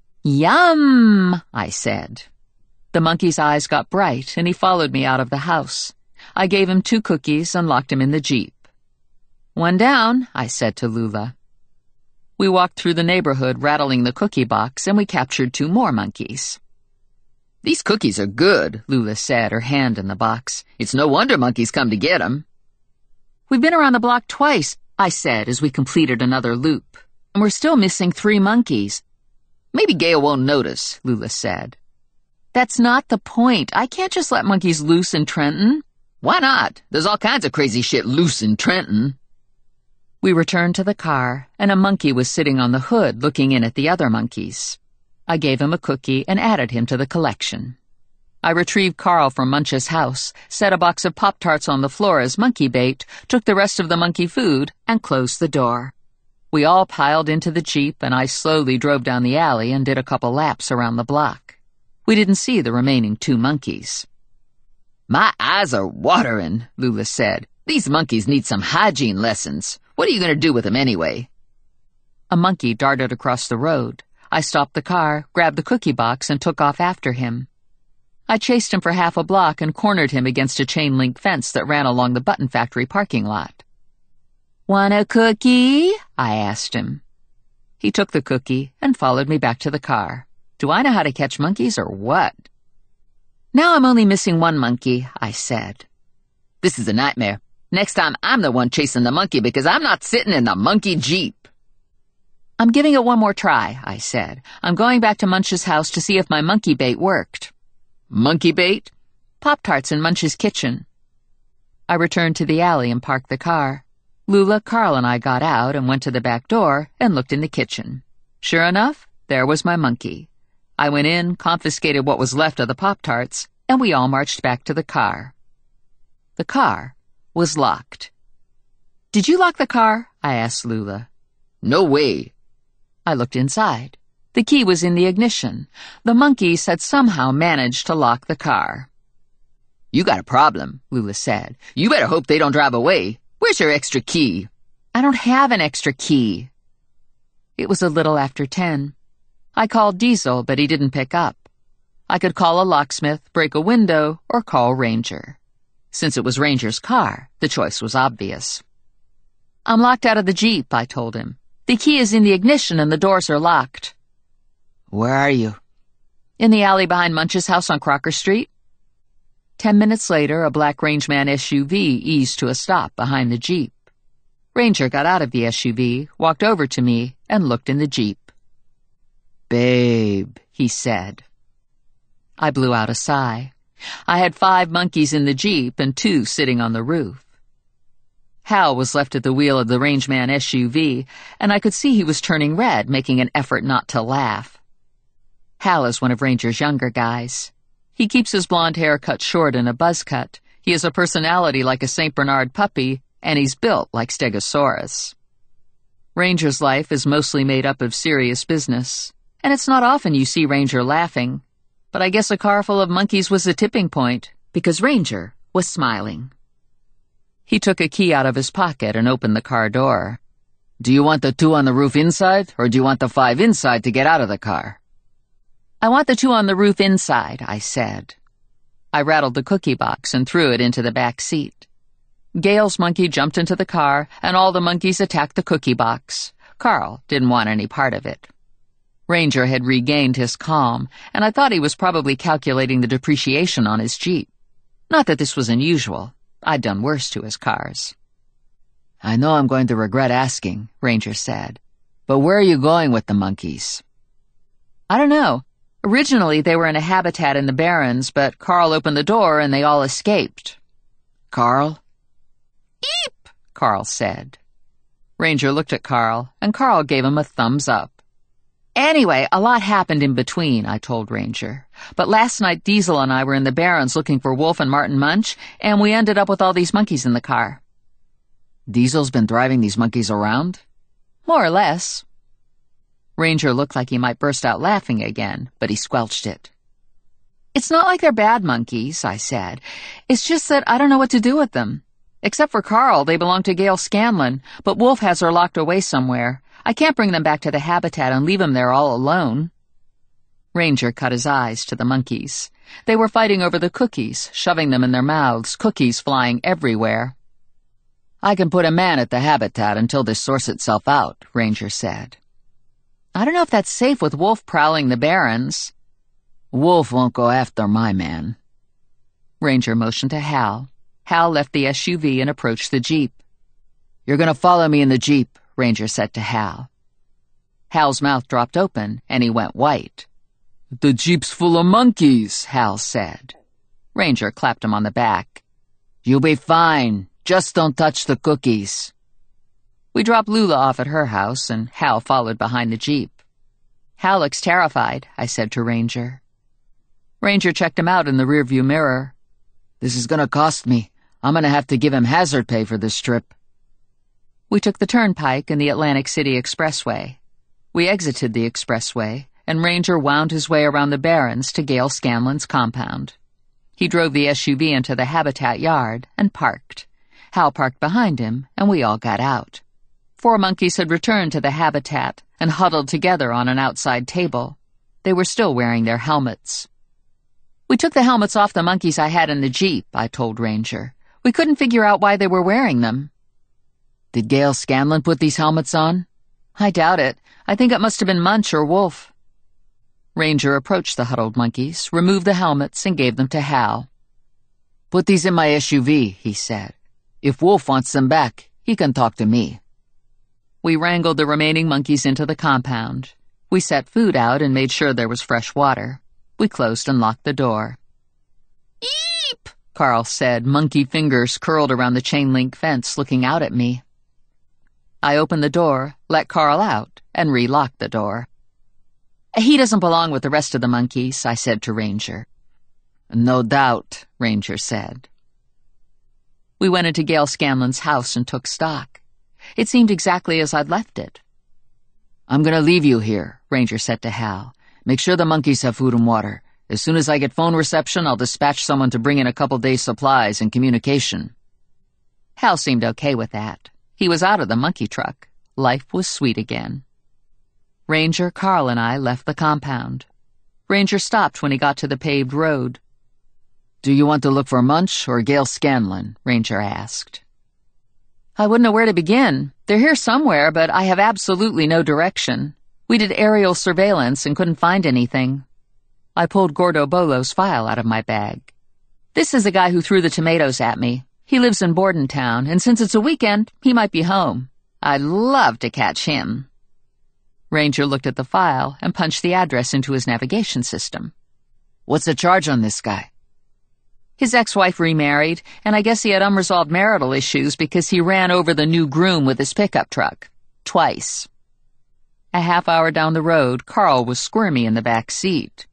"Yum," I said. The monkey's eyes got bright, and he followed me out of the house. I gave him two cookies and locked him in the Jeep. "One down," I said to Lula. We walked through the neighborhood rattling the cookie box, and we captured two more monkeys. These cookies are good, Lula said, her hand in the box. It's no wonder monkeys come to get 'em. We've been around the block twice, I said as we completed another loop, and we're still missing three monkeys. Maybe Gail won't notice, Lula said. That's not the point. I can't just let monkeys loose in Trenton. Why not? There's all kinds of crazy shit loose in Trenton. We returned to the car, and a monkey was sitting on the hood looking in at the other monkeys. I gave him a cookie and added him to the collection. I retrieved Carl from Munch's house, set a box of Pop-Tarts on the floor as monkey bait, took the rest of the monkey food, and closed the door. We all piled into the Jeep, and I slowly drove down the alley and did a couple laps around the block. We didn't see the remaining two monkeys. My eyes are watering, Lula said. These monkeys need some hygiene lessons. What are you going to do with them anyway? A monkey darted across the road. I stopped the car, grabbed the cookie box, and took off after him. I chased him for half a block and cornered him against a chain-link fence that ran along the Button Factory parking lot. Want a cookie? I asked him. He took the cookie and followed me back to the car. Do I know how to catch monkeys or what? Now I'm only missing one monkey, I said. This is a nightmare. Next time I'm the one chasing the monkey because I'm not sitting in the monkey Jeep. I'm giving it one more try, I said. I'm going back to Munch's house to see if my monkey bait worked. Monkey bait? Pop-Tarts in Munch's kitchen. I returned to the alley and parked the car. Lula, Carl, and I got out and went to the back door and looked in the kitchen. Sure enough, there was my monkey. I went in, confiscated what was left of the Pop-Tarts, and we all marched back to the car. The car was locked. Did you lock the car? I asked Lula. No way. I looked inside. The key was in the ignition. The monkeys had somehow managed to lock the car. You got a problem, Lula said. You better hope they don't drive away. Where's your extra key? I don't have an extra key. It was a little after ten. I called Diesel, but he didn't pick up. I could call a locksmith, break a window, or call Ranger. Since it was Ranger's car, the choice was obvious. I'm locked out of the Jeep, I told him. The key is in the ignition and the doors are locked. Where are you? In the alley behind Munch's house on Crocker Street. Ten minutes later, a black Rangeman S U V eased to a stop behind the Jeep. Ranger got out of the S U V, walked over to me, and looked in the Jeep. Babe, he said. I blew out a sigh. I had five monkeys in the Jeep and two sitting on the roof. Hal was left at the wheel of the Rangeman S U V, and I could see he was turning red, making an effort not to laugh. Hal is one of Ranger's younger guys. He keeps his blonde hair cut short in a buzz cut. He has a personality like a Saint Bernard puppy, and he's built like Stegosaurus. Ranger's life is mostly made up of serious business, and it's not often you see Ranger laughing. But I guess a car full of monkeys was a tipping point, because Ranger was smiling. He took a key out of his pocket and opened the car door. Do you want the two on the roof inside, or do you want the five inside to get out of the car? I want the two on the roof inside, I said. I rattled the cookie box and threw it into the back seat. Gail's monkey jumped into the car, and all the monkeys attacked the cookie box. Carl didn't want any part of it. Ranger had regained his calm, and I thought he was probably calculating the depreciation on his Jeep. Not that this was unusual. I'd done worse to his cars. I know I'm going to regret asking, Ranger said. But where are you going with the monkeys? I don't know. Originally, they were in a habitat in the Barrens, but Carl opened the door and they all escaped. Carl? Eep, Carl said. Ranger looked at Carl, and Carl gave him a thumbs up. Anyway, a lot happened in between, I told Ranger. But last night Diesel and I were in the Barrens looking for Wolf and Martin Munch, and we ended up with all these monkeys in the car. Diesel's been driving these monkeys around? More or less. Ranger looked like he might burst out laughing again, but he squelched it. It's not like they're bad monkeys, I said. It's just that I don't know what to do with them. Except for Carl, they belong to Gail Scanlon, but Wolf has her locked away somewhere. I can't bring them back to the habitat and leave them there all alone. Ranger cut his eyes to the monkeys. They were fighting over the cookies, shoving them in their mouths, cookies flying everywhere. I can put a man at the habitat until this sorts itself out, Ranger said. I don't know if that's safe with Wolf prowling the Barrens. Wolf won't go after my man. Ranger motioned to Hal. Hal left the S U V and approached the Jeep. You're gonna follow me in the Jeep, Ranger said to Hal. Hal's mouth dropped open, and he went white. The Jeep's full of monkeys, Hal said. Ranger clapped him on the back. You'll be fine. Just don't touch the cookies. We dropped Lula off at her house, and Hal followed behind the Jeep. Hal looks terrified, I said to Ranger. Ranger checked him out in the rearview mirror. This is gonna cost me. I'm gonna have to give him hazard pay for this trip. We took the turnpike and the Atlantic City Expressway. We exited the expressway, and Ranger wound his way around the Barrens to Gail Scanlon's compound. He drove the S U V into the Habitat yard and parked. Hal parked behind him, and we all got out. Four monkeys had returned to the Habitat and huddled together on an outside table. They were still wearing their helmets. We took the helmets off the monkeys I had in the Jeep, I told Ranger. We couldn't figure out why they were wearing them. Did Gail Scanlon put these helmets on? I doubt it. I think it must have been Munch or Wolf. Ranger approached the huddled monkeys, removed the helmets, and gave them to Hal. Put these in my S U V, he said. If Wolf wants them back, he can talk to me. We wrangled the remaining monkeys into the compound. We set food out and made sure there was fresh water. We closed and locked the door. Eep! Carl said, monkey fingers curled around the chain-link fence, looking out at me. I opened the door, let Carl out, and re-locked the door. He doesn't belong with the rest of the monkeys, I said to Ranger. No doubt, Ranger said. We went into Gail Scanlon's house and took stock. It seemed exactly as I'd left it. I'm gonna leave you here, Ranger said to Hal. Make sure the monkeys have food and water. As soon as I get phone reception, I'll dispatch someone to bring in a couple days' supplies and communication. Hal seemed okay with that. He was out of the monkey truck. Life was sweet again. Ranger, Carl, and I left the compound. Ranger stopped when he got to the paved road. Do you want to look for Munch or Gail Scanlon? Ranger asked. I wouldn't know where to begin. They're here somewhere, but I have absolutely no direction. We did aerial surveillance and couldn't find anything. I pulled Gordo Bolo's file out of my bag. This is the guy who threw the tomatoes at me. He lives in Bordentown, and since it's a weekend, he might be home. I'd love to catch him. Ranger looked at the file and punched the address into his navigation system. What's the charge on this guy? His ex-wife remarried, and I guess he had unresolved marital issues because he ran over the new groom with his pickup truck. Twice. A half hour down the road, Carl was squirmy in the back seat.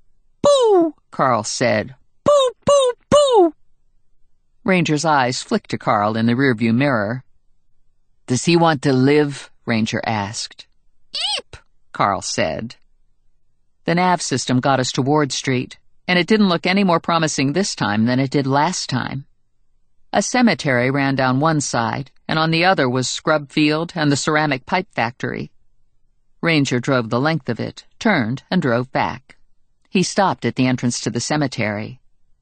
Boo! Carl said. Boo, boo, boo! Ranger's eyes flicked to Carl in the rearview mirror. Does he want to live? Ranger asked. Eep! Carl said. The nav system got us to Ward Street, and it didn't look any more promising this time than it did last time. A cemetery ran down one side, and on the other was Scrub Field and the ceramic pipe factory. Ranger drove the length of it, turned, and drove back. He stopped at the entrance to the cemetery.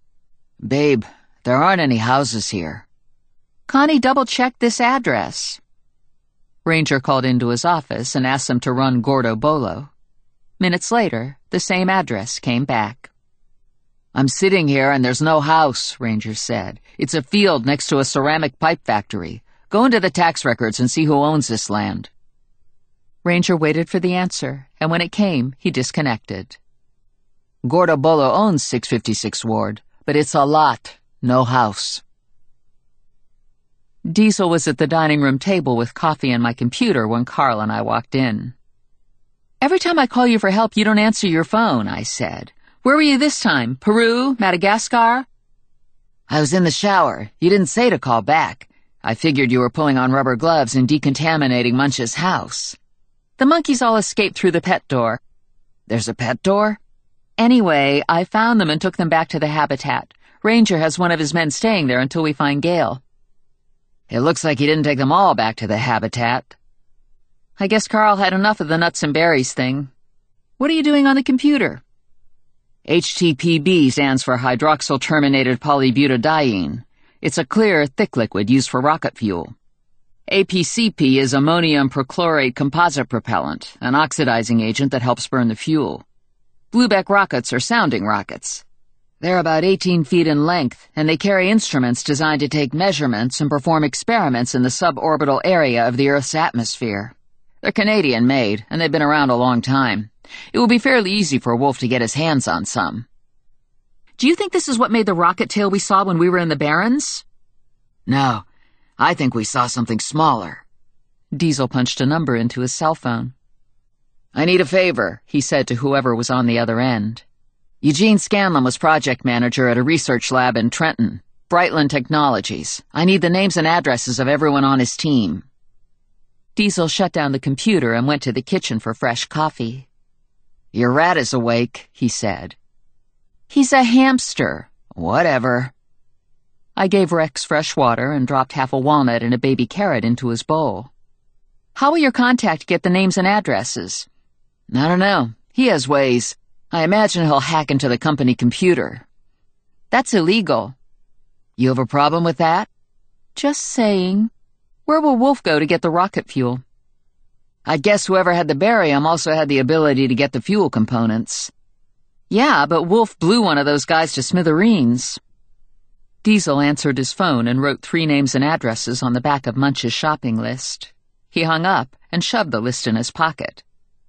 Babe, there aren't any houses here. Connie double-checked this address. Ranger called into his office and asked them to run Gordo Bolo. Minutes later, the same address came back. I'm sitting here and there's no house, Ranger said. It's a field next to a ceramic pipe factory. Go into the tax records and see who owns this land. Ranger waited for the answer, and when it came, he disconnected. Gordo Bolo owns six fifty-six Ward, but it's a lot, no house. Diesel was at the dining room table with coffee and my computer when Carl and I walked in. Every time I call you for help, you don't answer your phone, I said. Where were you this time? Peru? Madagascar? I was in the shower. You didn't say to call back. I figured you were pulling on rubber gloves and decontaminating Munch's house. The monkeys all escaped through the pet door. There's a pet door? Anyway, I found them and took them back to the Habitat. Ranger has one of his men staying there until we find Gail. It looks like he didn't take them all back to the Habitat. I guess Carl had enough of the nuts and berries thing. What are you doing on the computer? H T P B stands for hydroxyl terminated polybutadiene. It's a clear, thick liquid used for rocket fuel. A P C P is ammonium perchlorate composite propellant, an oxidizing agent that helps burn the fuel. Bluebeck rockets are sounding rockets. They're about eighteen feet in length, and they carry instruments designed to take measurements and perform experiments in the suborbital area of the Earth's atmosphere. They're Canadian-made, and they've been around a long time. It will be fairly easy for Wolf to get his hands on some. Do you think this is what made the rocket tail we saw when we were in the Barrens? No, I think we saw something smaller. Diesel punched a number into his cell phone. I need a favor, he said to whoever was on the other end. Eugene Scanlon was project manager at a research lab in Trenton, Brightland Technologies. I need the names and addresses of everyone on his team. Diesel shut down the computer and went to the kitchen for fresh coffee. Your rat is awake, he said. He's a hamster. Whatever. I gave Rex fresh water and dropped half a walnut and a baby carrot into his bowl. How will your contact get the names and addresses? I don't know. He has ways. I imagine he'll hack into the company computer. That's illegal. You have a problem with that? Just saying. Where will Wolf go to get the rocket fuel? I guess whoever had the barium also had the ability to get the fuel components. Yeah, but Wolf blew one of those guys to smithereens. Diesel answered his phone and wrote three names and addresses on the back of Munch's shopping list. He hung up and shoved the list in his pocket.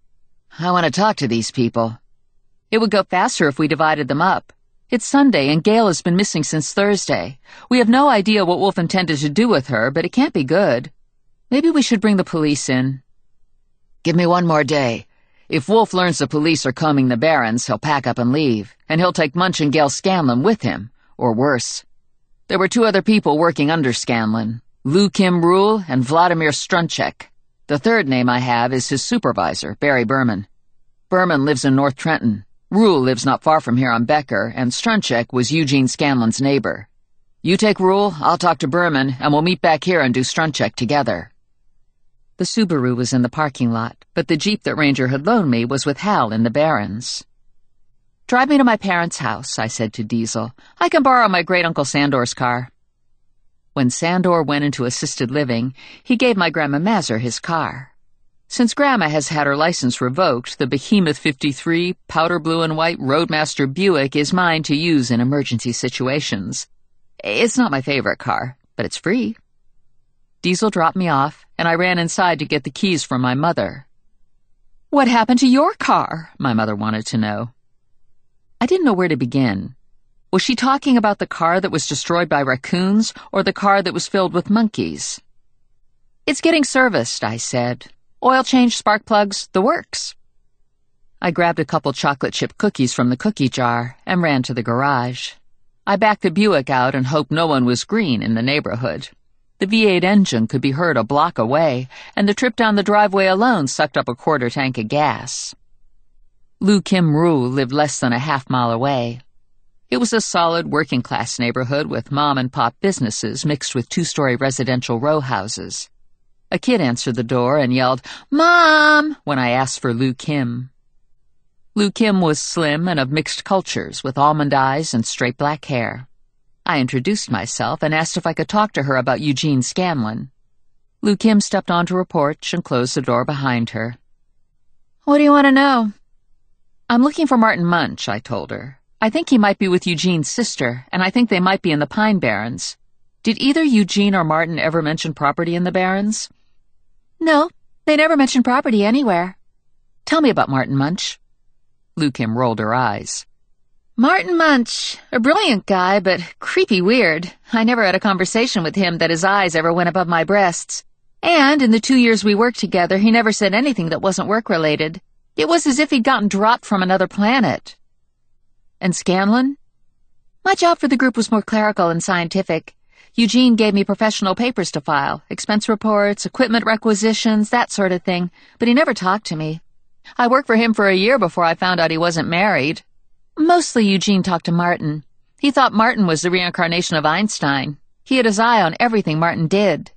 I want to talk to these people. It would go faster if we divided them up. It's Sunday and Gail has been missing since Thursday. We have no idea what Wolf intended to do with her, but it can't be good. Maybe we should bring the police in. Give me one more day. If Wolf learns the police are combing the Barrens, he'll pack up and leave, and he'll take Munch and Gail Scanlon with him, or worse. There were two other people working under Scanlon, Lou Kim Rule and Vladimir Strunchek. The third name I have is his supervisor, Barry Berman. Berman lives in North Trenton. Rule lives not far from here on Becker, and Strunchek was Eugene Scanlon's neighbor. You take Rule, I'll talk to Berman, and we'll meet back here and do Strunchek together. The Subaru was in the parking lot, but the Jeep that Ranger had loaned me was with Hal in the Barrens. Drive me to my parents' house, I said to Diesel. I can borrow my great-uncle Sandor's car. When Sandor went into assisted living, he gave my Grandma Mazur his car. Since Grandma has had her license revoked, the Behemoth fifty-three, powder blue and white Roadmaster Buick is mine to use in emergency situations. It's not my favorite car, but it's free. Diesel dropped me off, and I ran inside to get the keys from my mother. What happened to your car? My mother wanted to know. I didn't know where to begin. Was she talking about the car that was destroyed by raccoons, or the car that was filled with monkeys? It's getting serviced, I said. Oil change, spark plugs, the works. I grabbed a couple chocolate chip cookies from the cookie jar and ran to the garage. I backed the Buick out and hoped no one was green in the neighborhood. The V eight engine could be heard a block away, and the trip down the driveway alone sucked up a quarter tank of gas. Lou Kim Rule lived less than a half mile away. It was a solid working-class neighborhood with mom-and-pop businesses mixed with two-story residential row houses. A kid answered the door and yelled, "Mom!" when I asked for Lou Kim. Lou Kim was slim and of mixed cultures, with almond eyes and straight black hair. I introduced myself and asked if I could talk to her about Eugene Scanlon. Lou Kim stepped onto her porch and closed the door behind her. What do you want to know? I'm looking for Martin Munch, I told her. I think he might be with Eugene's sister, and I think they might be in the Pine Barrens. Did either Eugene or Martin ever mention property in the Barrens? No, they never mentioned property anywhere. Tell me about Martin Munch. Lou Kim rolled her eyes. Martin Munch, a brilliant guy, but creepy weird. I never had a conversation with him that his eyes ever went above my breasts. And in the two years we worked together, he never said anything that wasn't work-related. It was as if he'd gotten dropped from another planet. And Scanlon? My job for the group was more clerical and scientific. Eugene gave me professional papers to file, expense reports, equipment requisitions, that sort of thing, but he never talked to me. I worked for him for a year before I found out he wasn't married. Mostly Eugene talked to Martin. He thought Martin was the reincarnation of Einstein. He had his eye on everything Martin did.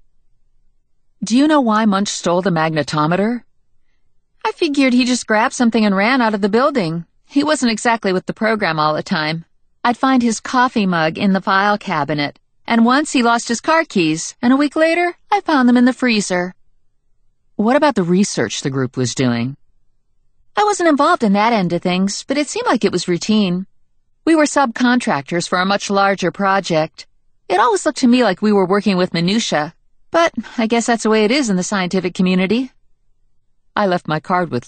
Do you know why Munch stole the magnetometer? I figured he just grabbed something and ran out of the building. He wasn't exactly with the program all the time. I'd find his coffee mug in the file cabinet. And once he lost his car keys, and a week later, I found them in the freezer. What about the research the group was doing? I wasn't involved in that end of things, but it seemed like it was routine. We were subcontractors for a much larger project. It always looked to me like we were working with minutia, but I guess that's the way it is in the scientific community. I left my card with